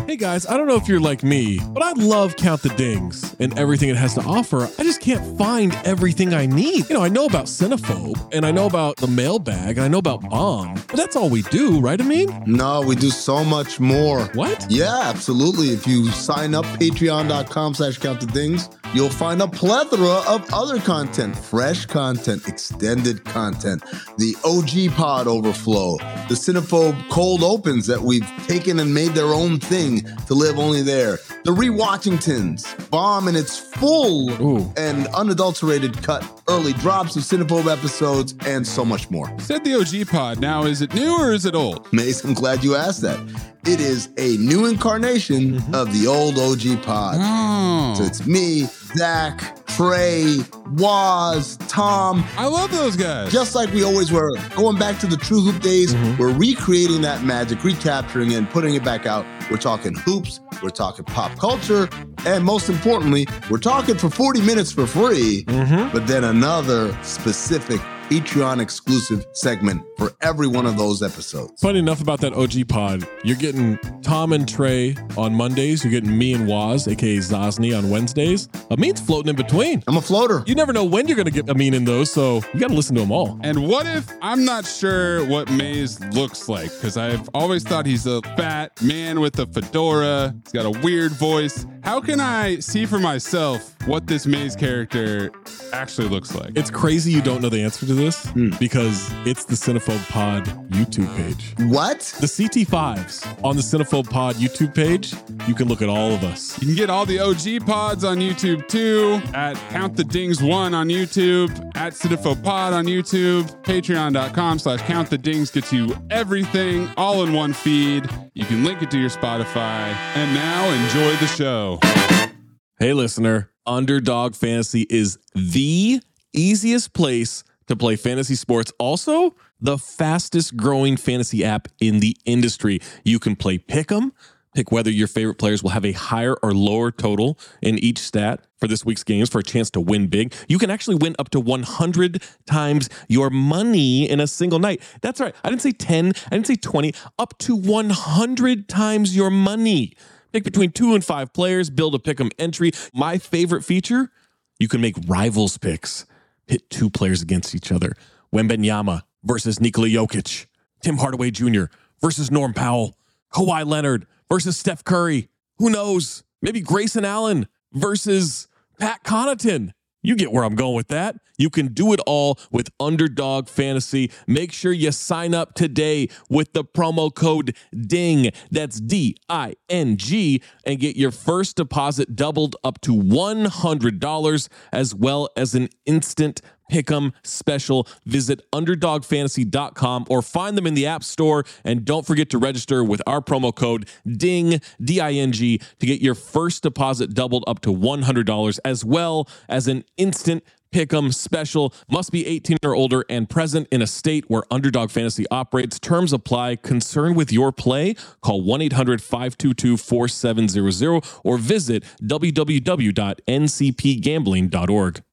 Hey guys, I don't know if you're like me, but I love Count the Dings and everything it has to offer. I just can't find everything I need. I know about Cinephobe, and I know about the mailbag, and I know about Bomb, but that's all we do, right, Amin? No, we do so much more. What? Yeah, absolutely. If you sign up, patreon.com/countthedings, you'll find a plethora of other content, fresh content, extended content, the OG Pod Overflow, the Cinephobe Cold Opens that we've taken and made their own thing to live only there, the Rewatchingtons, Bomb in its full and unadulterated cut, early drops of Cinephobe episodes, and so much more. Said the OG Pod. Now, is it new or is it old? Mace, I'm glad you asked that. It is a new incarnation of the old OG Pod. Oh. So it's me, Zach, Trey, Waz, Tom. I love those guys. Just like we always were. Going back to the True Hoop days, we're recreating that magic, recapturing it, and putting it back out. We're talking hoops, we're talking pop culture, and most importantly, we're talking for 40 minutes for free, but then another specific Patreon exclusive segment for every one of those episodes. Funny enough about that OG Pod, you're getting Tom and Trey on Mondays, you're getting me and Waz, aka Zosny, on Wednesdays. Amin's floating in between. I'm a floater. You never know when you're going to get Amin in those, so you got to listen to them all. And what if I'm not sure what Maze looks like? Because I've always thought he's a fat man with a fedora. He's got a weird voice. How can I see for myself what this Maze character actually looks like? It's crazy you don't know the answer to this because it's the Cinephobe Pod YouTube page. What? The CT5s on the Cinephobe Pod YouTube page, you can look at all of us. You can get all the OG pods on YouTube too, at Count the Dings 1 on YouTube, at Cinephobe Pod on YouTube, patreon.com/Count the Dings gets you everything all in one feed. You can link it to your Spotify. And now enjoy the show. Hey listener, Underdog Fantasy is the easiest place to play fantasy sports. Also, the fastest growing fantasy app in the industry. You can play Pick'em, pick whether your favorite players will have a higher or lower total in each stat for this week's games for a chance to win big. You can actually win up to 100 times your money in a single night. That's right. I didn't say 10, I didn't say 20, up to 100 times your money. Pick between 2 and 5 players, build a Pick'em entry. My favorite feature, you can make rivals picks. Pit 2 players against each other. Wembanyama versus Nikola Jokic. Tim Hardaway Jr. versus Norm Powell. Kawhi Leonard versus Steph Curry. Who knows? Maybe Grayson Allen versus Pat Connaughton. You get where I'm going with that. You can do it all with Underdog Fantasy. Make sure you sign up today with the promo code DING. That's DING, and get your first deposit doubled up to $100, as well as an instant Pick'em special. Visit underdogfantasy.com or find them in the App Store. And don't forget to register with our promo code DING, D-I-N-G, to get your first deposit doubled up to $100, as well as an instant Pick'em special. Must be 18 or older and present in a state where Underdog Fantasy operates. Terms apply. Concerned with your play? Call 1-800-522-4700 or visit www.ncpgambling.org.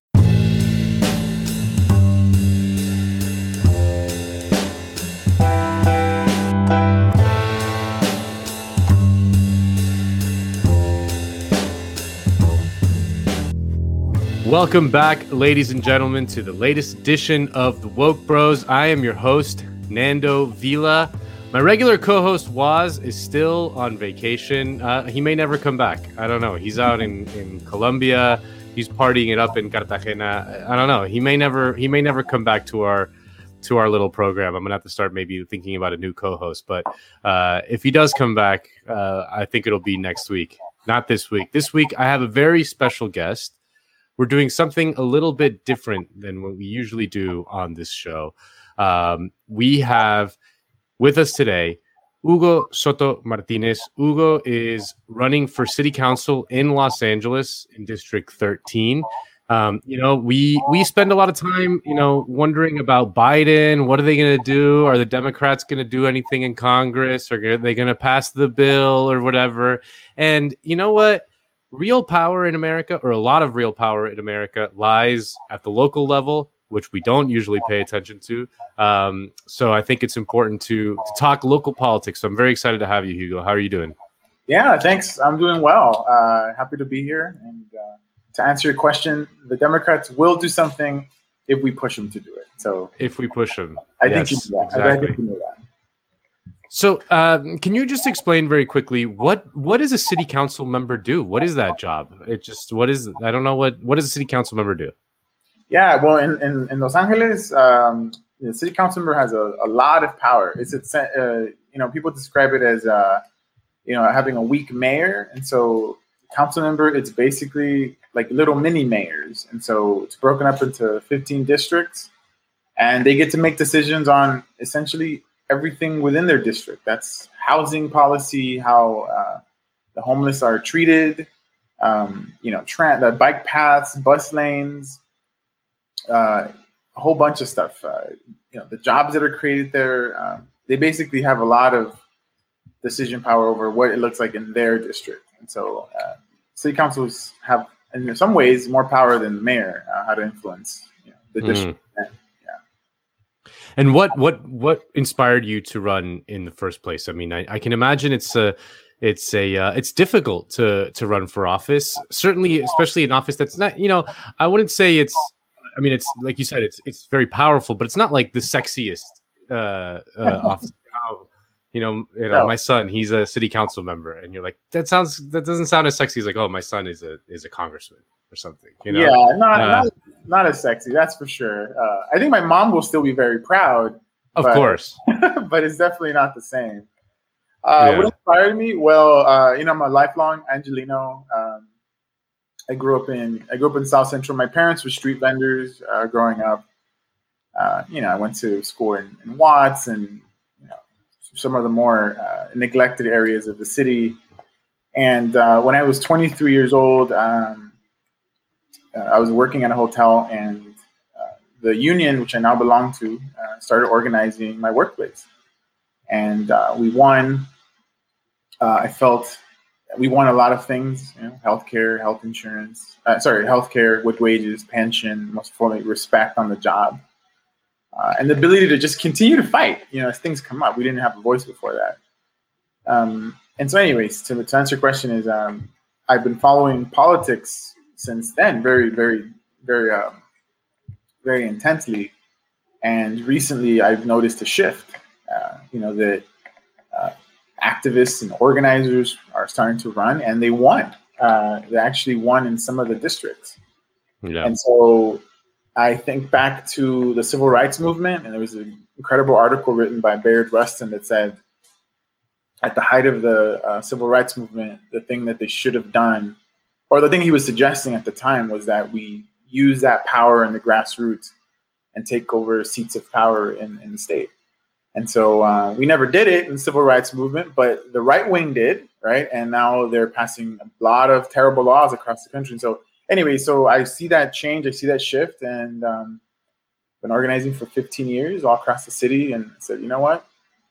Welcome back, ladies and gentlemen, to the latest edition of the Woke Bros. I am your host, Nando Vila. My regular co-host, Waz, is still on vacation. He may never come back. I don't know. He's out in Colombia. He's partying it up in Cartagena. I don't know. He may never come back to our little program. I'm gonna have to start maybe thinking about a new co-host. But if he does come back, I think it'll be next week, not this week. This week, I have a very special guest. We're doing something a little bit different than what we usually do on this show. We have with us today Hugo Soto Martinez. Hugo is running for city council in Los Angeles in District 13. We spend a lot of time, wondering about Biden. What are they going to do? Are the Democrats going to do anything in Congress? Are they going to pass the bill or whatever? And you know what? Real power in America, or a lot of real power in America, lies at the local level, which we don't usually pay attention to. So I think it's important to talk local politics. So I'm very excited to have you, Hugo. How are you doing? Yeah, thanks. I'm doing well. Happy to be here. And to answer your question, the Democrats will do something if we push them to do it. So if we push them, I think you know that. Exactly. I think you know that. So, can you just explain very quickly what does a city council member do? What is that job? I don't know what does a city council member do? Yeah, well, in Los Angeles, the city council member has a lot of power. People describe it as having a weak mayor, and so council member, it's basically like little mini mayors, and so it's broken up into 15 districts, and they get to make decisions on essentially everything within their district. That's housing policy, how the homeless are treated, the bike paths, bus lanes, a whole bunch of stuff. The jobs that are created there. They basically have a lot of decision power over what it looks like in their district. And so city councils have, in some ways, more power than the mayor, how to influence the district. And what inspired you to run in the first place? I mean, I can imagine it's difficult to run for office. Certainly, especially an office that's not, I wouldn't say it's like you said, it's very powerful, but it's not like the sexiest office. No. My son, he's a city council member, and you're like, that doesn't sound as sexy as like, oh, my son is a congressman or something. Yeah, not as sexy, that's for sure. I think my mom will still be very proud. Of course. But it's definitely not the same. What inspired me? Well, I'm a lifelong Angelino. I grew up in South Central. My parents were street vendors growing up. I went to school in Watts and some of the more neglected areas of the city. And when I was 23 years old, I was working at a hotel, and the union, which I now belong to, started organizing my workplace. And we won. I felt we won a lot of things, healthcare, health insurance, healthcare with wages, pension, most importantly, respect on the job. And the ability to just continue to fight, as things come up. We didn't have a voice before that. And so anyways, to answer your question is, I've been following politics since then very, very, very, very intensely. And recently I've noticed a shift, that activists and organizers are starting to run, and they won. They actually won in some of the districts. Yeah. And so I think back to the civil rights movement, and there was an incredible article written by Bayard Rustin that said, at the height of the civil rights movement, the thing that they should have done, or the thing he was suggesting at the time, was that we use that power in the grassroots and take over seats of power in the state. And so we never did it in the civil rights movement, but the right wing did, right? And now they're passing a lot of terrible laws across the country. And so anyway, so I see that change, I see that shift, and been organizing for 15 years all across the city, and said, you know what?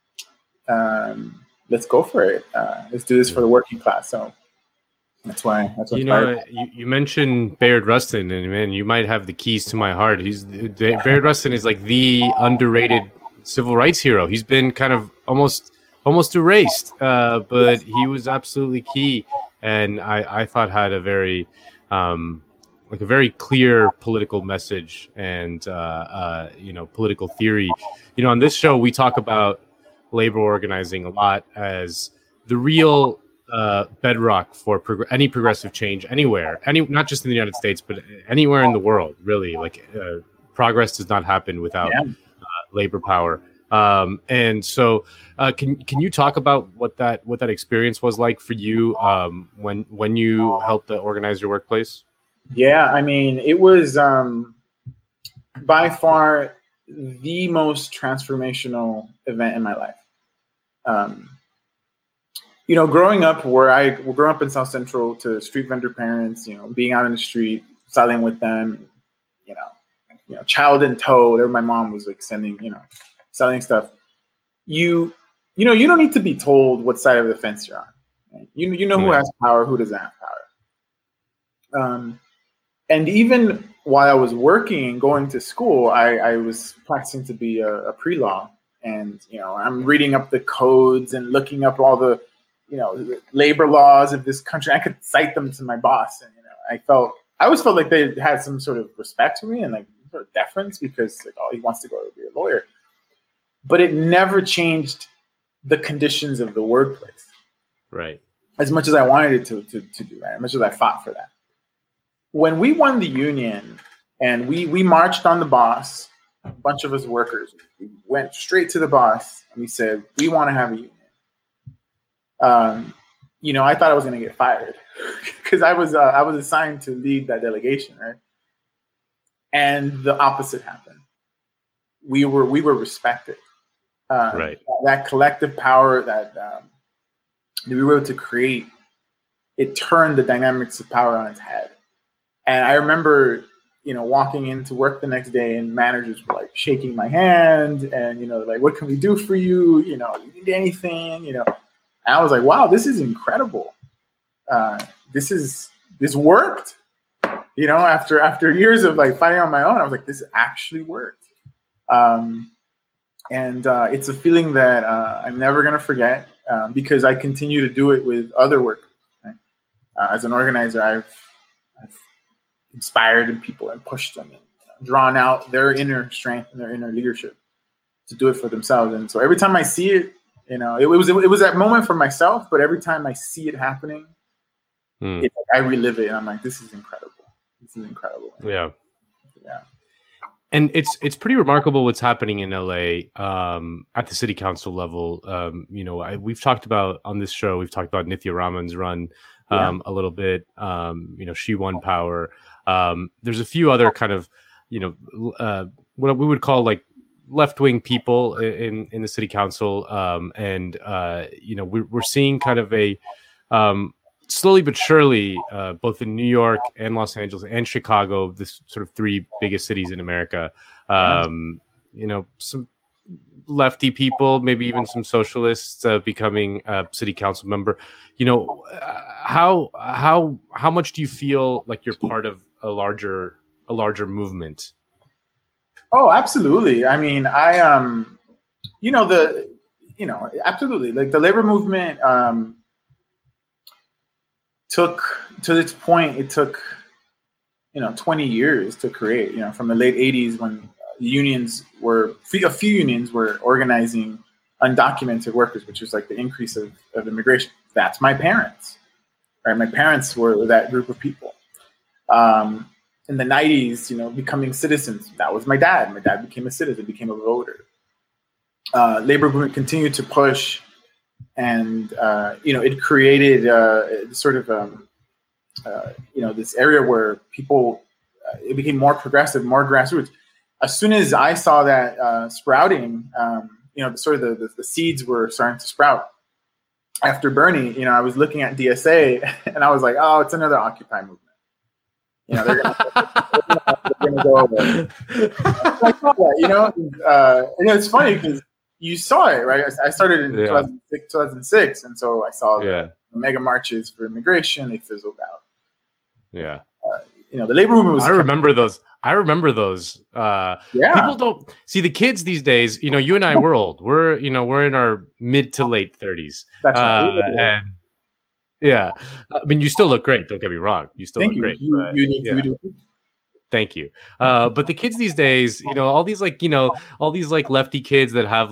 Let's go for it. Let's do this for the working class. So that's why. You mentioned Bayard Rustin, and man, you might have the keys to my heart. Bayard Rustin is like the underrated civil rights hero. He's been kind of almost erased, but he was absolutely key, and I thought had a very like a very clear political message and political theory. On this show we talk about labor organizing a lot as the real bedrock for any progressive change anywhere, not just in the United States, but anywhere in the world, really. Like progress does not happen without labor power. And so can you talk about what that experience was like for you when you helped organize your workplace? Yeah, I mean, it was by far the most transformational event in my life. Growing up grew up in South Central to street vendor parents, being out in the street, selling with them, child in tow. There, my mom was like selling stuff. You don't need to be told what side of the fence you're on. Right? You know who has power, who doesn't have power. And even while I was working and going to school, I was practicing to be a pre-law. And, I'm reading up the codes and looking up all the labor laws of this country. I could cite them to my boss, and I always felt like they had some sort of respect for me and like sort of deference because like, he wants to go to be a lawyer. But it never changed the conditions of the workplace, right? As much as I wanted it to do that, as much as I fought for that. When we won the union and we marched on the boss, a bunch of us workers, we went straight to the boss and we said, we want to have a union. I thought I was going to get fired because I was assigned to lead that delegation, right? And the opposite happened. We were respected. Right. That collective power that we were able to create, it turned the dynamics of power on its head. And I remember, walking into work the next day and managers were like shaking my hand and, like, what can we do for you? You need anything, And I was like, wow, this is incredible. This worked, after years of like fighting on my own, I was like, this actually worked. And it's a feeling that I'm never going to forget because I continue to do it with other workers. Right? As an organizer, I've inspired people and pushed them and drawn out their inner strength and their inner leadership to do it for themselves. And so every time I see it, it was that moment for myself, but every time I see it happening, I relive it and I'm like, this is incredible. This is incredible. Yeah. Yeah. And it's pretty remarkable what's happening in LA at the city council level. We've talked about on this show, we've talked about Nithya Raman's run a little bit. She won power. There's a few other kind of, what we would call like left-wing people in the city council. We're seeing kind of a slowly but surely, both in New York and Los Angeles and Chicago, this sort of three biggest cities in America, some lefty people, maybe even some socialists becoming a city council member. How much do you feel like you're part of a larger movement? Oh, absolutely. I mean, absolutely. Like the labor movement took, to its point, it took, 20 years to create, from the late 80s when a few unions were organizing undocumented workers, which was like the increase of immigration. That's my parents, right? My parents were that group of people. In the 90s, becoming citizens, that was my dad. My dad became a citizen, became a voter. Labor movement continued to push, and it created this area where people, it became more progressive, more grassroots. As soon as I saw that sprouting, the seeds were starting to sprout. After Bernie, I was looking at DSA, and I was like, oh, it's another Occupy movement. They're gonna go away. I saw that, and it's funny because you saw it, right? I started in 2006, and so I saw the mega marches for immigration. They fizzled out. Yeah. The labor movement was. I remember those. People don't see the kids these days. You and I, we're old. We're in our mid to late 30s. That's right. And yeah, I mean, you still look great. Don't get me wrong. You still look great. You do. Thank you. But the kids these days, all these lefty kids that have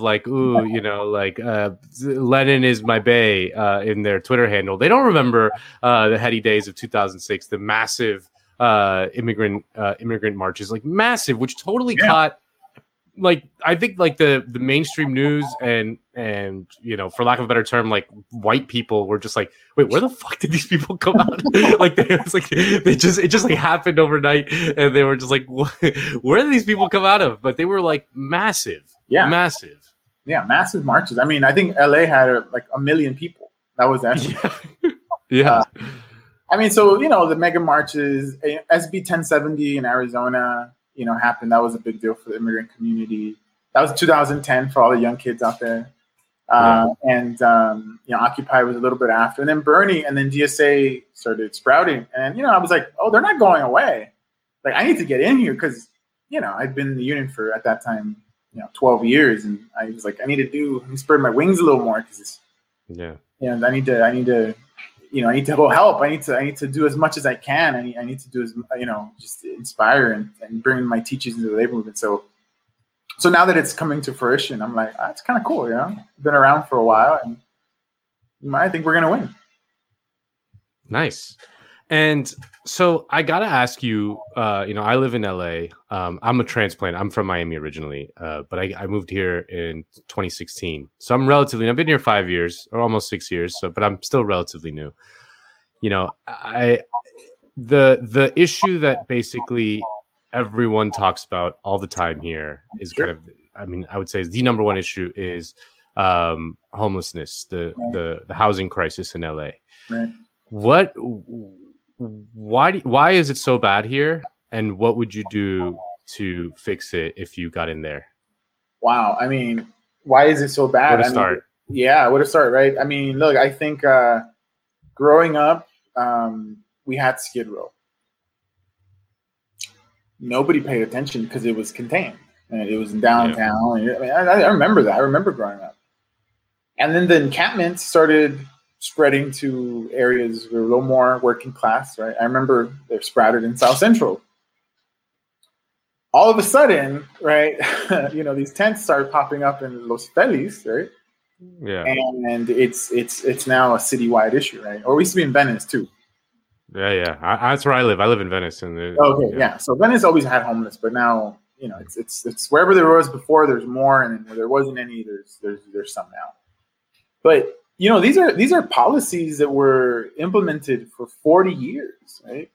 Lenin is my bae in their Twitter handle. They don't remember the heady days of 2006, the massive immigrant marches, like massive, which totally caught. I think the mainstream news and for lack of a better term, like white people were just like, wait, where the fuck did these people come out? It just happened overnight, and they were just like, where did these people come out of? But they were like massive, massive marches. I mean, I think LA had a million people. That was actually yeah. The mega marches, SB 1070 in Arizona. Happened. That was a big deal for the immigrant community. That was 2010 for all the young kids out there. Occupy was a little bit after. And then Bernie and then DSA started sprouting. And, I was like, oh, they're not going away. Like, I need to get in here because, I'd been in the union for, at that time, 12 years. And I was like, I need to spread my wings a little more because Yeah. And I need to go help. I need to do as much as I can. I need to do as, just inspire and bring my teachers into the labor movement. So now that it's coming to fruition, I'm like, it's kind of cool. Been around for a while, and I think we're going to win. Nice. And so I got to ask you, I live in LA. I'm a transplant. I'm from Miami originally, but I moved here in 2016. So I'm relatively, I've been here 5 years or almost 6 years. But I'm still relatively new. The issue that basically everyone talks about all the time here is I would say the number one issue is homelessness, the housing crisis in LA. Right. Why is it so bad here, and what would you do to fix it if you got in there? Wow. I mean, why is it so bad? Where to start? Where to start, right? I mean, look, I think growing up, we had Skid Row. Nobody paid attention because it was contained. And it was in downtown. Yeah. I remember that. I remember growing up. And then the encampments started spreading to areas that were a little more working class, right? I remember they're sprouted in South Central. All of a sudden, right, these tents started popping up in Los Feliz, right? Yeah. And it's now a citywide issue, right? Or we used to be in Venice too. Yeah. That's where I live. I live in Venice. Yeah. So Venice always had homeless, but now, it's wherever there was before, there's more, and where there wasn't any, there's some now. But these are policies that were implemented for 40 years, right?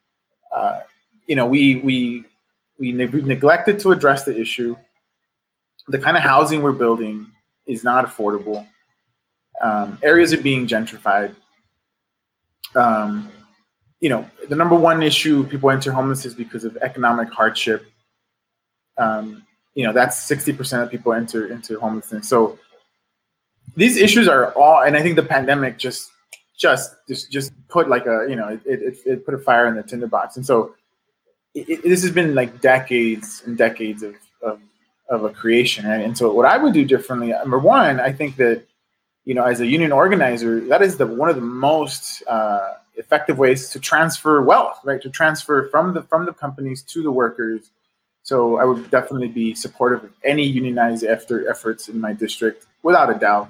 We neglected to address the issue. The kind of housing we're building is not affordable. Areas are being gentrified. The number one issue people enter homeless is because of economic hardship. That's 60% of people enter into homelessness. So these issues are all, and I think the pandemic just put like it put a fire in the tinderbox. And so this has been like decades and decades of a creation, right? And so what I would do differently, number one, I think that, as a union organizer, that is one of the most effective ways to transfer wealth, right? To transfer from the companies to the workers. So I would definitely be supportive of any unionized efforts in my district, without a doubt.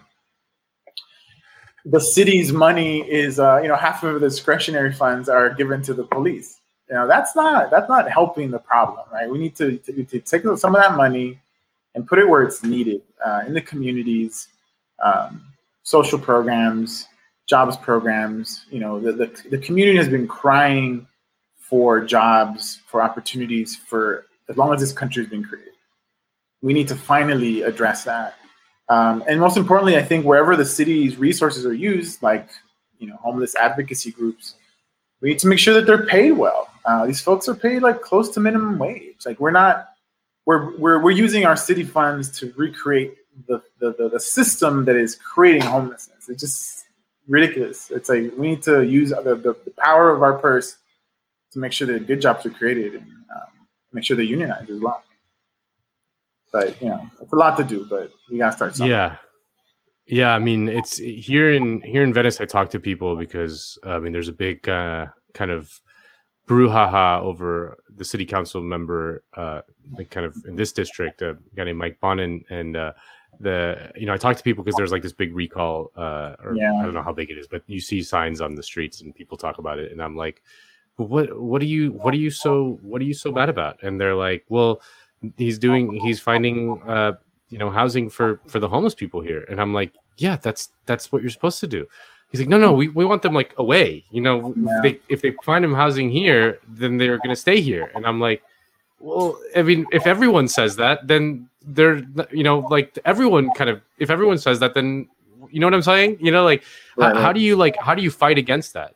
The city's money is, half of the discretionary funds are given to the police. That's not helping the problem, right? We need to take some of that money and put it where it's needed, in the communities, social programs, jobs programs. The community has been crying for jobs, for opportunities for as long as this country has been created. We need to finally address that. And most importantly, I think wherever the city's resources are used, like, homeless advocacy groups, we need to make sure that they're paid well. These folks are paid like close to minimum wage. Like we're using our city funds to recreate the system that is creating homelessness. It's just ridiculous. It's like we need to use the power of our purse to make sure that good jobs are created and make sure they're unionized as well. But it's a lot to do, but we gotta start something. Yeah. I mean, it's here in Venice. I talk to people because there's a big kind of brouhaha over the city council member, kind of in this district, a guy named Mike Bonin, and I talk to people because there's like this big recall, I don't know how big it is, but you see signs on the streets and people talk about it, and I'm like, what are you so bad about? And they're like, well, he's finding housing for the homeless people here. And I'm like, yeah, that's what you're supposed to do. He's like, no, we want them like away. If they find them housing here, then they're going to stay here. And I'm like, well, I mean, if everyone says that, then they're, everyone kind of, if everyone says that, then you know what I'm saying? How do you fight against that?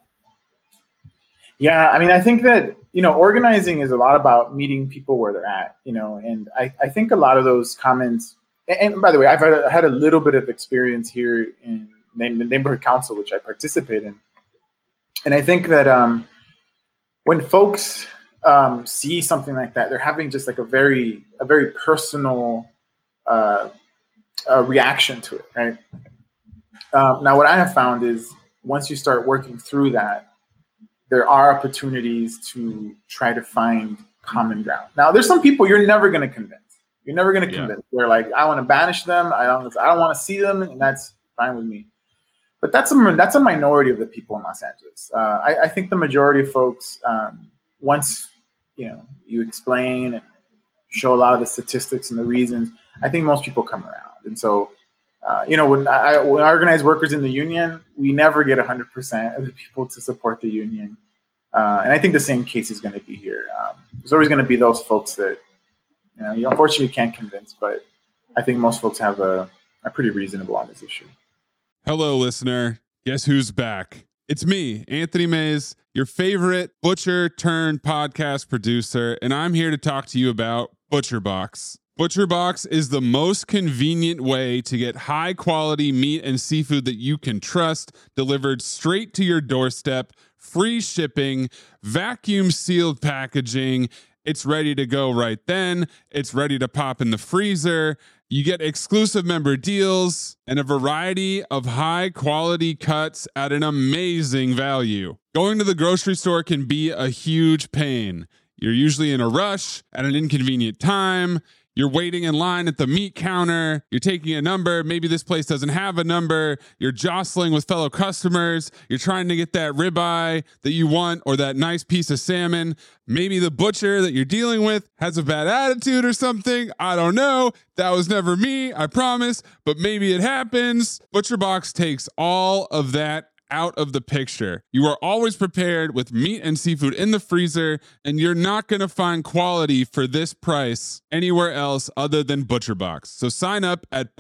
Yeah, I mean, I think that, organizing is a lot about meeting people where they're at, and I think a lot of those comments, and by the way, I've had a little bit of experience here in the neighborhood council, which I participate in. And I think that when folks see something like that, they're having just like a very personal reaction to it, right? Now, what I have found is once you start working through that, there are opportunities to try to find common ground. Now, there's some people you're never going to convince. You're never going to convince. They're like, I want to banish them. I don't want to see them, and that's fine with me. But that's a minority of the people in Los Angeles. I think the majority of folks, once you explain and show a lot of the statistics and the reasons, I think most people come around. And so, when I organize workers in the union, we never get 100% of the people to support the union. And I think the same case is going to be here. There's always going to be those folks that you unfortunately can't convince, but I think most folks have are pretty reasonable on this issue. Hello, listener. Guess who's back? It's me, Anthony Mays, your favorite butcher turned podcast producer, and I'm here to talk to you about ButcherBox. ButcherBox is the most convenient way to get high quality meat and seafood that you can trust delivered straight to your doorstep, free shipping, vacuum sealed packaging. It's ready to go right then. It's ready to pop in the freezer. You get exclusive member deals and a variety of high quality cuts at an amazing value. Going to the grocery store can be a huge pain. You're usually in a rush at an inconvenient time. You're waiting in line at the meat counter. You're taking a number. Maybe this place doesn't have a number. You're jostling with fellow customers. You're trying to get that ribeye that you want or that nice piece of salmon. Maybe the butcher that you're dealing with has a bad attitude or something. I don't know. That was never me, I promise. But maybe it happens. ButcherBox takes all of that out of the picture. You are always prepared with meat and seafood in the freezer, and you're not going to find quality for this price anywhere else other than ButcherBox. So sign up at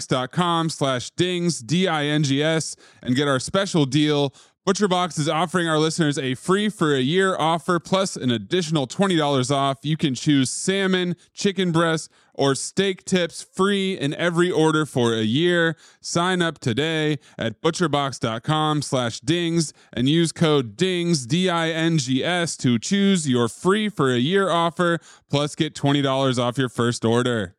butcherbox.com/dings, DINGS, and get our special deal. ButcherBox is offering our listeners a free for a year offer plus an additional $20 off. You can choose salmon, chicken breast, or steak tips free in every order for a year. Sign up today at butcherbox.com/dings and use code DINGS, DINGS, to choose your free for a year offer plus get $20 off your first order.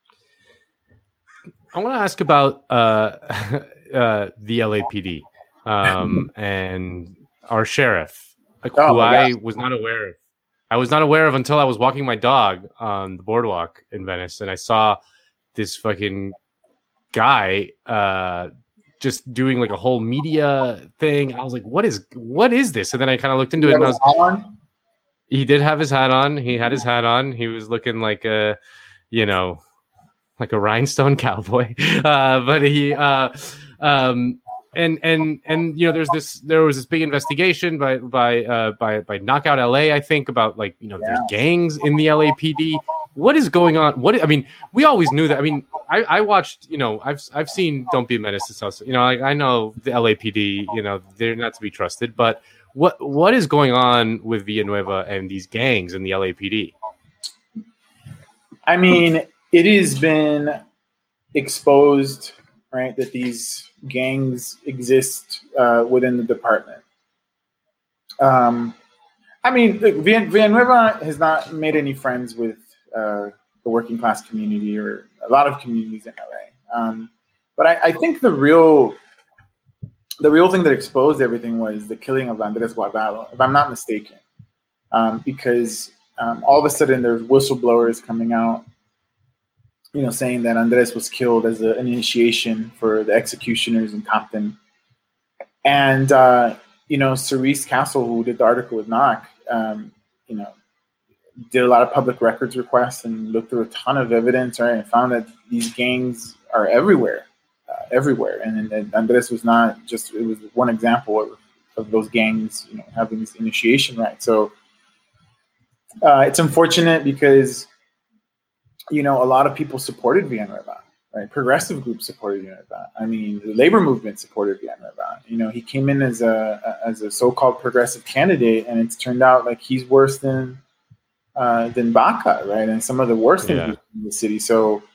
I want to ask about the LAPD. And our sheriff, who I was not aware of. I was not aware of until I was walking my dog on the boardwalk in Venice, and I saw this fucking guy just doing like a whole media thing. I was like, "What is this?" And then I kind of looked into it, and he did have his hat on. He had his hat on. He was looking like a, like a rhinestone cowboy, but he. And there was this big investigation by Knockout LA, I think, about there's gangs in the LAPD. What is going on? We always knew that. I watched, I've seen Don't Be a Menace to South. I know the LAPD, they're not to be trusted, but what is going on with Villanueva and these gangs in the LAPD? It has been exposed, right, that these gangs exist within the department. Villanueva has not made any friends with the working class community or a lot of communities in LA. But I think the real thing that exposed everything was the killing of Andres Guardado, if I'm not mistaken, because all of a sudden there's whistleblowers coming out, saying that Andres was killed as an initiation for the executioners in Compton. And, Cerise Castle, who did the article with Knock, did a lot of public records requests and looked through a ton of evidence, right, and found that these gangs are everywhere. And Andres was not just, it was one example of those gangs, having this initiation right. So it's unfortunate because, a lot of people supported Villanueva, right? Progressive groups supported Villanueva. The labor movement supported Villanueva. He came in as a so-called progressive candidate, and it's turned out like he's worse than Baca, right? And some of the worst things in the city. So,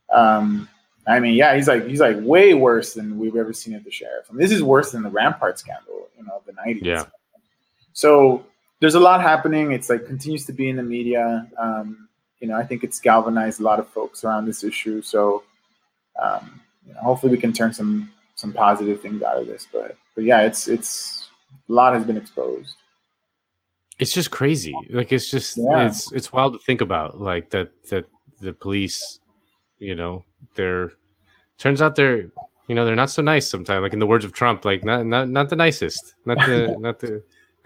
he's like way worse than we've ever seen at the sheriff. This is worse than the Rampart scandal, of the 90s. Yeah. So there's a lot happening. It's continues to be in the media. I think it's galvanized a lot of folks around this issue. So, hopefully we can turn some some positive things out of this. But yeah, it's a lot has been exposed. It's just crazy. Like it's just it's wild to think about. Like that the police, turns out they're not so nice sometimes. Like in the words of Trump, like not the nicest, not the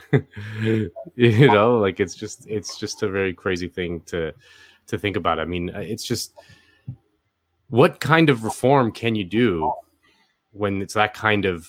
like it's just a very crazy thing to think about. I mean, it's just, what kind of reform can you do when it's that kind of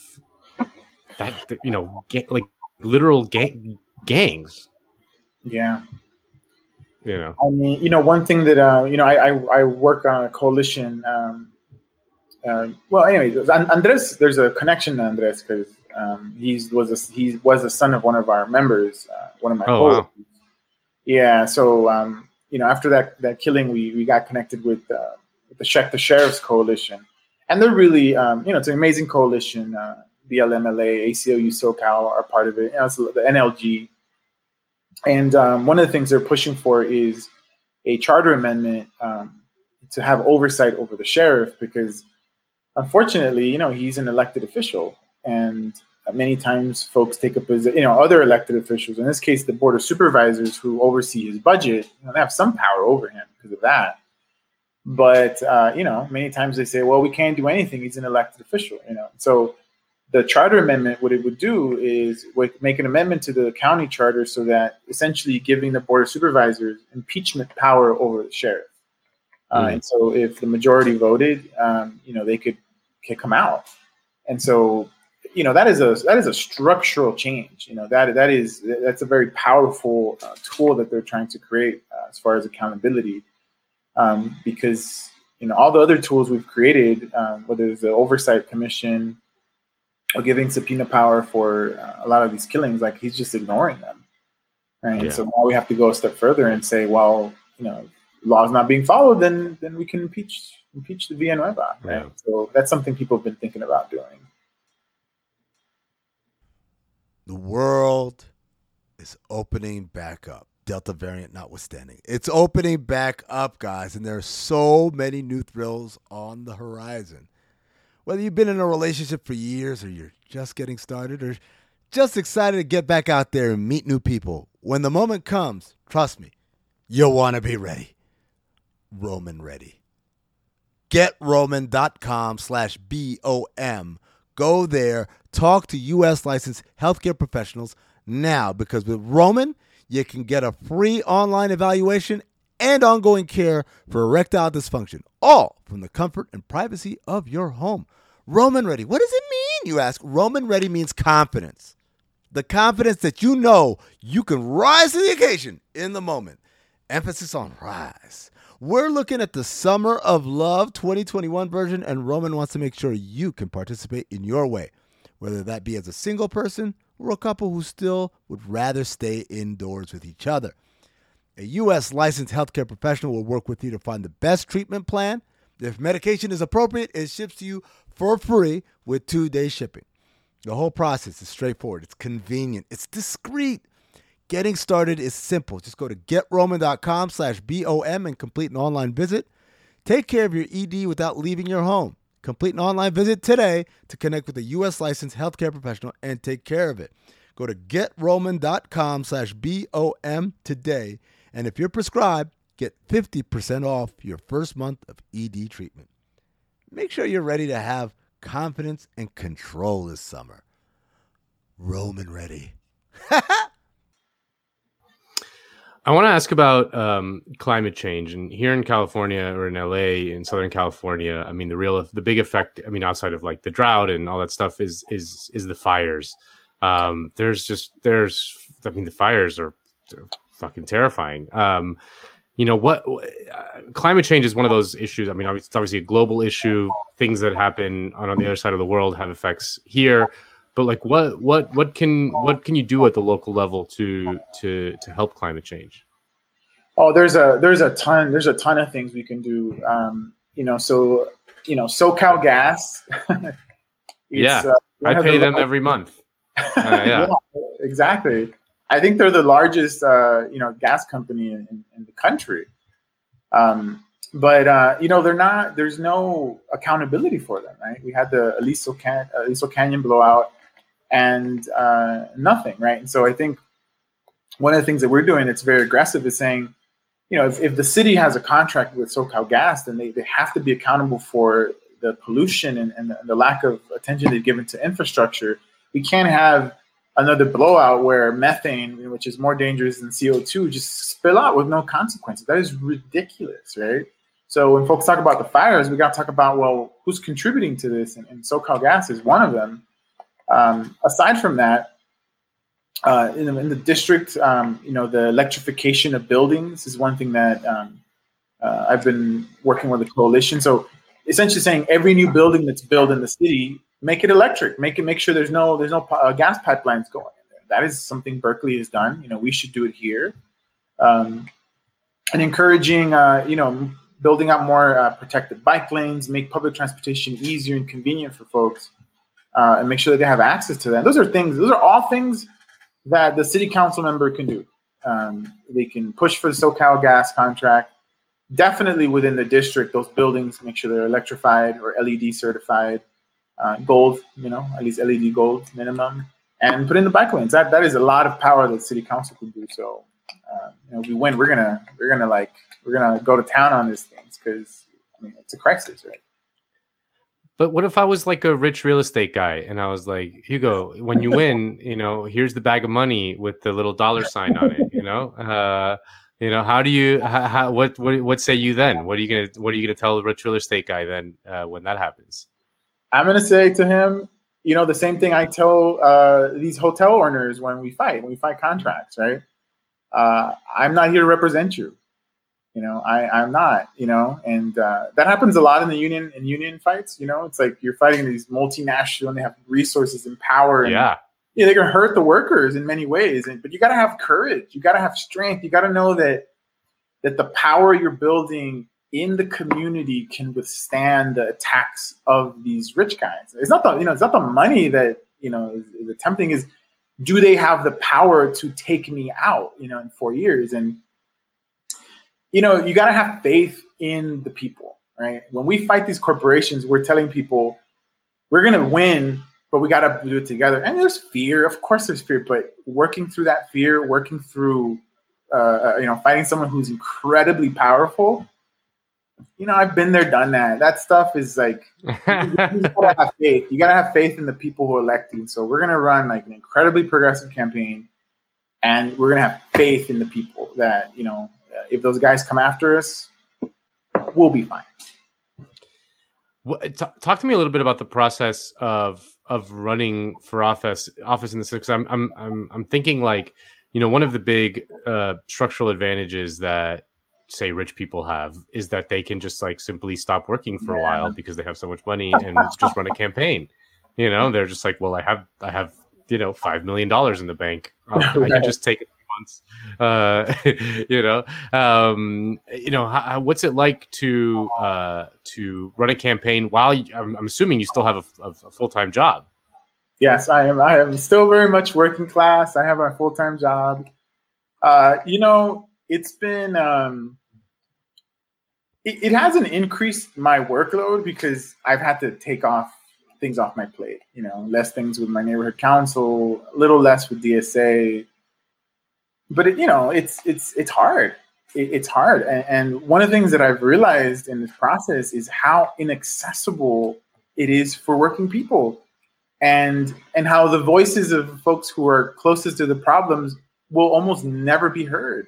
like literal gangs? Yeah. I mean, one thing that I work on a coalition. Well, anyway, Andres, there's a connection to Andres because he was a son of one of our members, one of my coworkers. Wow. Yeah. So after that killing, we got connected with the Check the Sheriff's Coalition, and they're really it's an amazing coalition. BLMLA, ACLU, SoCal are part of it. It's the NLG. And one of the things they're pushing for is a charter amendment to have oversight over the sheriff, because unfortunately, he's an elected official, and many times folks take up as other elected officials. In this case, the board of supervisors who oversee his budget, they have some power over him because of that. But many times they say, well, we can't do anything. He's an elected official. So the charter amendment, what it would do is make an amendment to the county charter so that essentially giving the board of supervisors impeachment power over the sheriff. And so if the majority voted, they could kick him out. And so, that is a structural change. That's a very powerful tool that they're trying to create as far as accountability, because all the other tools we've created, whether it's the oversight commission or giving subpoena power for a lot of these killings, like he's just ignoring them. Right. Yeah. So now we have to go a step further and say, well, law is not being followed, then we can impeach the Villanueva. Right. Yeah. So that's something people have been thinking about doing. The world is opening back up, Delta variant notwithstanding. It's opening back up, guys, and there are so many new thrills on the horizon. Whether you've been in a relationship for years, or you're just getting started, or just excited to get back out there and meet new people, when the moment comes, trust me, you'll want to be ready. Roman ready. GetRoman.com/BOM. Go there, talk to U.S. licensed healthcare professionals now, because with Roman, you can get a free online evaluation and ongoing care for erectile dysfunction, all from the comfort and privacy of your home. Roman Ready. What does it mean, you ask? Roman Ready means confidence. The confidence that you can rise to the occasion in the moment. Emphasis on rise. We're looking at the Summer of Love 2021 version, and Roman wants to make sure you can participate in your way, whether that be as a single person or a couple who still would rather stay indoors with each other. A U.S. licensed healthcare professional will work with you to find the best treatment plan. If medication is appropriate, it ships to you for free with 2-day shipping. The whole process is straightforward. It's convenient. It's discreet. Getting started is simple. Just go to GetRoman.com/BOM and complete an online visit. Take care of your ED without leaving your home. Complete an online visit today to connect with a U.S. licensed healthcare professional and take care of it. Go to GetRoman.com/BOM today. And if you're prescribed, get 50% off your first month of ED treatment. Make sure you're ready to have confidence and control this summer. Roman Ready. I want to ask about climate change. And here in California, or in LA, in Southern California, I mean, the big effect, I mean, outside of like the drought and all that stuff is the fires. The fires are fucking terrifying. Climate change is one of those issues. I mean, it's obviously a global issue. Things that happen on the other side of the world have effects here. But like, what can you do at the local level to help climate change? Oh, there's a ton of things we can do. SoCal Gas. I pay them every month. Yeah, exactly. I think they're the largest gas company in the country. but there's no accountability for them, right? We had the Aliso Canyon blowout and nothing, right? And so I think one of the things that we're doing that's very aggressive is saying, if the city has a contract with SoCalGas, then they have to be accountable for the pollution and the lack of attention they've given to infrastructure. We can't have another blowout where methane, which is more dangerous than CO2, just spill out with no consequences. That is ridiculous, right? So when folks talk about the fires, we got to talk about, well, who's contributing to this? And SoCalGas is one of them. Aside from that, in the district, the electrification of buildings is one thing that I've been working with the coalition. So essentially saying every new building that's built in the city, make it electric, make sure there's no gas pipelines going in there. That is something Berkeley has done. We should do it here. And encouraging, building out more protected bike lanes, make public transportation easier and convenient for folks, and make sure that they have access to that. Those are all things that the city council member can do. They can push for the SoCalGas contract. Definitely within the district, those buildings, make sure they're electrified or LED certified, gold, at least LED gold minimum, and put in the bike lanes. That is a lot of power that city council can do. So, if we win, we're gonna go to town on these things because it's a crisis, right? But what if I was like a rich real estate guy and I was like, Hugo, when you win, here's the bag of money with the little dollar sign on it, how do you, what say you then? What are you gonna tell the rich real estate guy then when that happens? I'm gonna say to him, the same thing I tell these hotel owners when we fight contracts, right? I'm not here to represent you. I'm not, and that happens a lot in the union fights. It's like you're fighting these multinational and they have resources and power. And, they're going to hurt the workers in many ways. But you got to have courage. You got to have strength. You got to know that the power you're building in the community can withstand the attacks of these rich guys. It's not the money that, is attempting, is do they have the power to take me out, in 4 years? And, you got to have faith in the people, right? When we fight these corporations, we're telling people we're going to win, but we got to do it together. And there's fear. Of course there's fear, but working through that fear, working through, fighting someone who's incredibly powerful, I've been there, done that. That stuff is like, you gotta have faith. You got to have faith in the people who elect you. So we're going to run like an incredibly progressive campaign, and we're going to have faith in the people that, if those guys come after us, we'll be fine. Talk to me a little bit about the process of running for office in the city. Because I'm thinking like, one of the big structural advantages that say rich people have is that they can just like simply stop working for a while because they have so much money and just run a campaign. They're just like, well, I have $5 million in the bank. I can just take it. What's it like to run a campaign while I'm assuming you still have a full-time job? Yes, I am. I am still very much working class. I have a full-time job. It's been it hasn't increased my workload because I've had to take things off my plate. Less things with my neighborhood council, a little less with DSA. But it's hard. It's hard. And one of the things that I've realized in this process is how inaccessible it is for working people, and how the voices of folks who are closest to the problems will almost never be heard.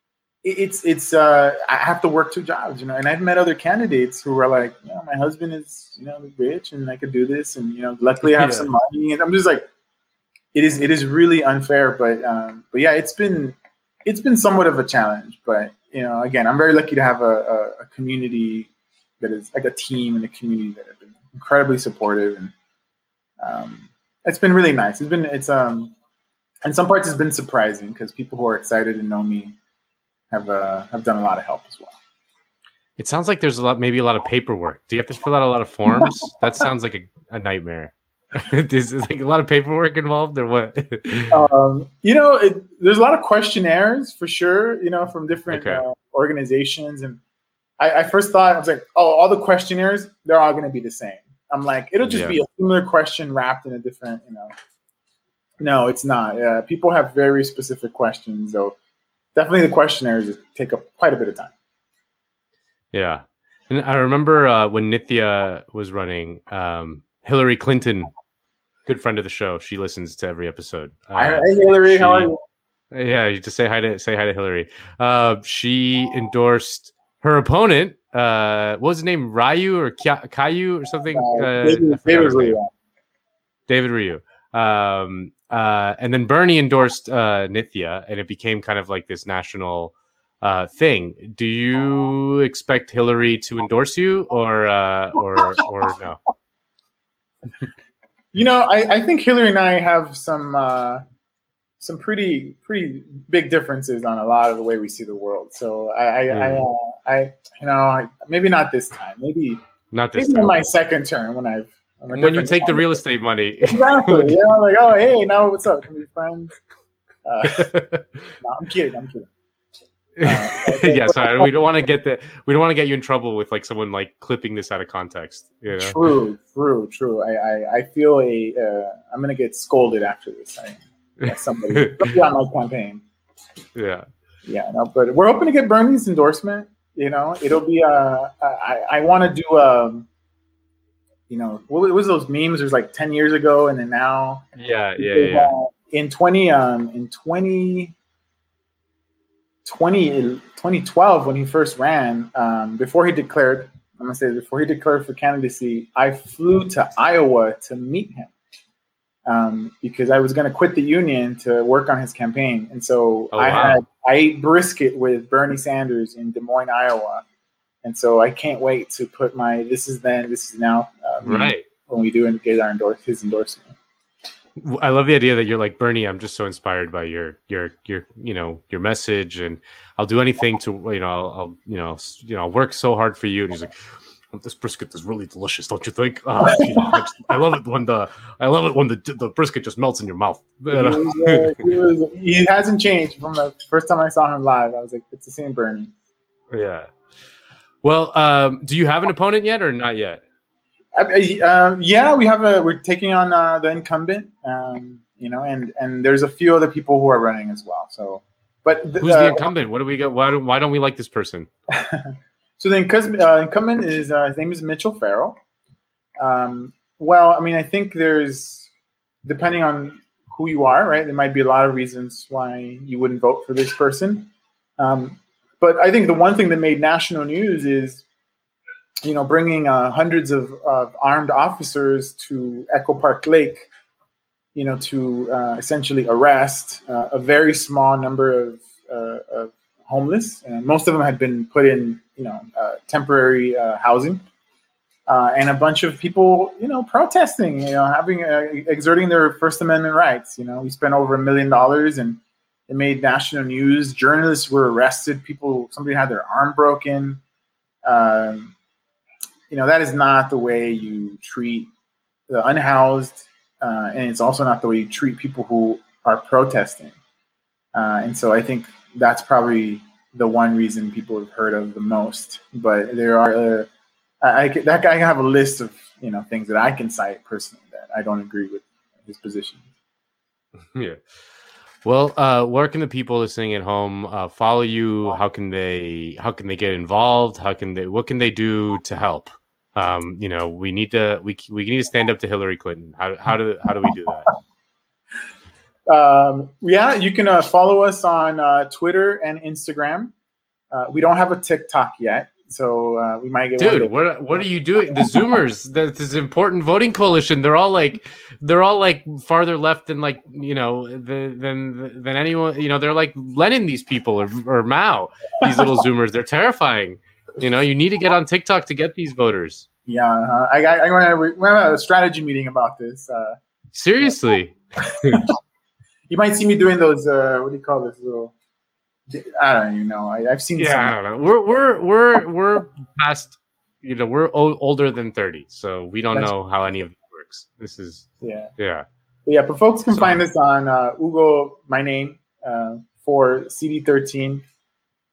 I have to work 2 jobs, and I've met other candidates who are like, my husband is, rich and I could do this. And, luckily I have some money, and I'm just like, it is really unfair, but yeah, it's been somewhat of a challenge. But again, I'm very lucky to have a community that is like a team and a community that have been incredibly supportive, and it's been really nice. In some parts it's been surprising because people who are excited and know me have done a lot of help as well. It sounds like there's maybe a lot of paperwork. Do you have to fill out a lot of forms? That sounds like a nightmare. Is like a lot of paperwork involved or what? There's a lot of questionnaires for sure, from different organizations. And I first thought, I was like, oh, all the questionnaires, they're all going to be the same. I'm like, it'll just be a similar question wrapped in a different, No, it's not. People have very specific questions, so definitely the questionnaires take up quite a bit of time. Yeah. And I remember when Nithya was running, Hillary Clinton, good friend of the show, she listens to every episode. Hi, Hillary, how are you? Yeah, you just say hi to Hillary. She endorsed her opponent. What was his name? Ryu or Caillou or something? David Ryu. And then Bernie endorsed Nithya, and it became kind of like this national thing. Do you expect Hillary to endorse you, or no? I think Hillary and I have some pretty big differences on a lot of the way we see the world. So I maybe not this time. Maybe in my second term when you take the real estate money. Exactly. Like, oh, hey, now what's up? Can we be friends? No, I'm kidding. Yeah, sorry. We don't want to get you in trouble with like someone like clipping this out of context. True. I feel I'm gonna get scolded after this. Somebody on my campaign. Yeah. No, but we're hoping to get Bernie's endorsement. It'll be I want to do what was those memes? There's like 10 years ago, and then now. Yeah. In 2012, when he first ran, before he declared for candidacy, I flew to Iowa to meet him because I was going to quit the union to work on his campaign. And so I ate brisket with Bernie Sanders in Des Moines, Iowa. And so I can't wait to put my "this is then, this is now" right when we do and get his endorsement. I love the idea that you're like, Bernie, I'm just so inspired by your message, and I'll do anything to I'll work so hard for you. And he's like, this brisket is really delicious, don't you think? I love it when the brisket just melts in your mouth. He hasn't changed from the first time I saw him live. I was like, it's the same Bernie. Yeah. Well, do you have an opponent yet or not yet? Yeah, we're taking on the incumbent, and there's a few other people who are running as well. So, but who's the incumbent? What do we get? Why don't we like this person? So the incumbent is his name is Mitchell Farrell. Well, I mean, I think there's, depending on who you are, right? There might be a lot of reasons why you wouldn't vote for this person. But I think the one thing that made national news is, bringing hundreds of armed officers to Echo Park Lake, to essentially arrest a very small number of homeless. And most of them had been put in, temporary housing. And a bunch of people, protesting, exerting their First Amendment rights. We spent over $1 million and it made national news. Journalists were arrested. Somebody had their arm broken. That is not the way you treat the unhoused, and it's also not the way you treat people who are protesting. And so I think that's probably the one reason people have heard of the most. But there are that guy have a list of things that I can cite personally that I don't agree with his position. Yeah. Well, where can the people listening at home follow you? How can they get involved? What can they do to help? We need to stand up to Hillary Clinton. How do we do that? Yeah, you can follow us on Twitter and Instagram. We don't have a TikTok yet, so we might get. Dude, what are you doing? The Zoomers, this important voting coalition. They're all like farther left than than anyone. They're like Lenin. These people or Mao. These little Zoomers. They're terrifying. You need to get on TikTok to get these voters. Yeah, we have a strategy meeting about this. Seriously. You might see me doing those. What do you call this? Little. I don't even know. I've seen. Yeah, I don't know. We're past. We're older than 30, so we don't know how any of it works. This is. Yeah. But folks can find us on Google. My name for CD13.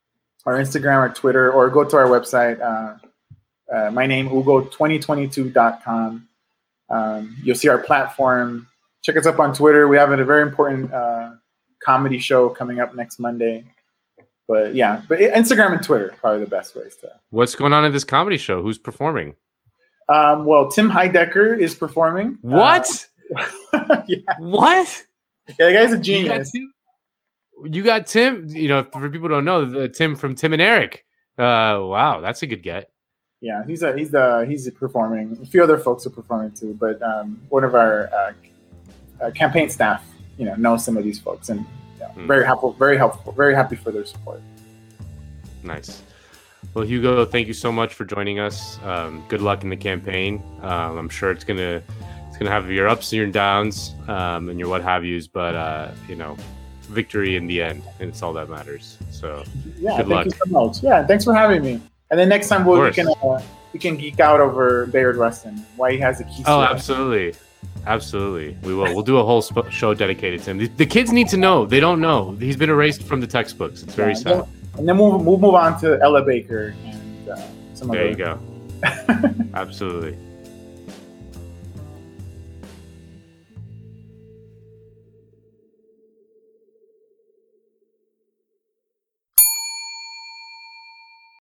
our Instagram or Twitter, or go to our website. My name, Ugo2022.com. You'll see our platform. Check us up on Twitter. We have a very important comedy show coming up next Monday. But yeah, but Instagram and Twitter are probably the best ways to. What's going on in this comedy show? Who's performing? Well, Tim Heidecker is performing. What? Yeah. What? Yeah, the guy's a genius. You got Tim. You know, for people who don't know, Tim from Tim and Eric. Wow, that's a good get. Yeah, he's performing. A few other folks are performing too, but one of our campaign staff, knows some of these folks, and very helpful, very happy for their support. Nice. Well, Hugo, thank you so much for joining us. Good luck in the campaign. I'm sure it's gonna have your ups and your downs, and your what have yous, but victory in the end, and it's all that matters. So yeah, good luck. Thank you so much. Yeah, thanks for having me. And then next time we can geek out over Bayard Rustin, why he has a key. Oh, absolutely. We will. We'll do a whole show dedicated to him. The kids need to know. They don't know. He's been erased from the textbooks. It's very sad. And then we'll move on to Ella Baker and some other. There you go. Absolutely.